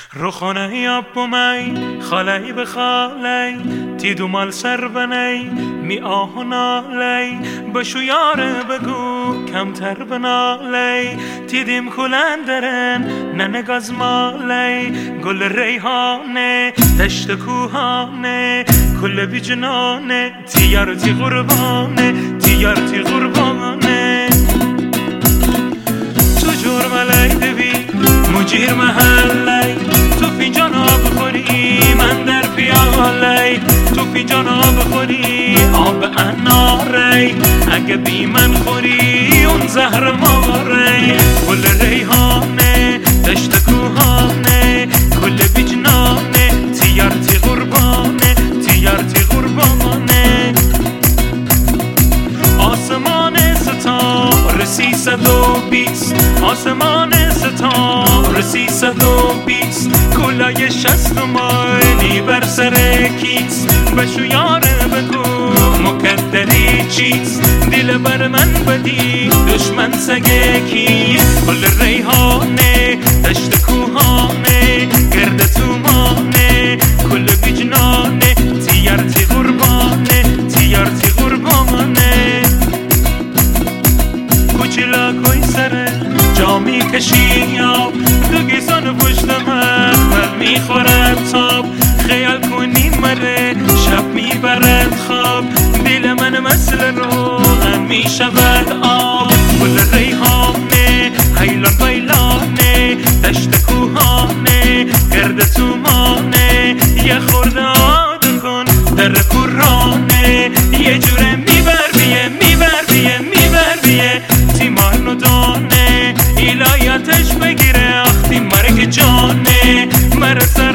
روخانه یا بومی خالی به خالی تیدو مال سر بنی می آهنالی بشو یاره بگو کمتر بنالی تیدیم کلندرن ننگاز مالی گل ریحانه دشت کوهانه کل بی جنانه تیارتی غربانه تیارتی غربانه تو جرم علی بی مجیر محلی تو فینجان آب خوری من در پیالی تو فینجان آب خوری آب اناری اگه بی من خوری اون زهر ماری گل ریحانه دشت کوهانه کل بی جنانه تیارتی غربانه تیارتی غربانه آسمان ستاره 320 آسمان ستاره 320 کلای 60 مایلی بر سر کیس بشو یاره بگو مکدری چیست دل بر من بدی دشمن سگه کیست گل ریحانه دشت کوهانه گرد تومانه کل بیجنانه تیارتی غربانه تیارتی غربانه کوچیلا کوی سره جامی کشی آب دو گیسان پشت من میخورد تاب خیال کنی مره شب میبرد خواب دل من مثل روغن میشود آب گل ریحانه حیلان بیلانه دشت کوهانه گرد تومانه یه خورده آد کن در قرانه یه جوره میبر بیه تیمان و دانه ایلایتش بگیره اختی مرگ جانه مرسه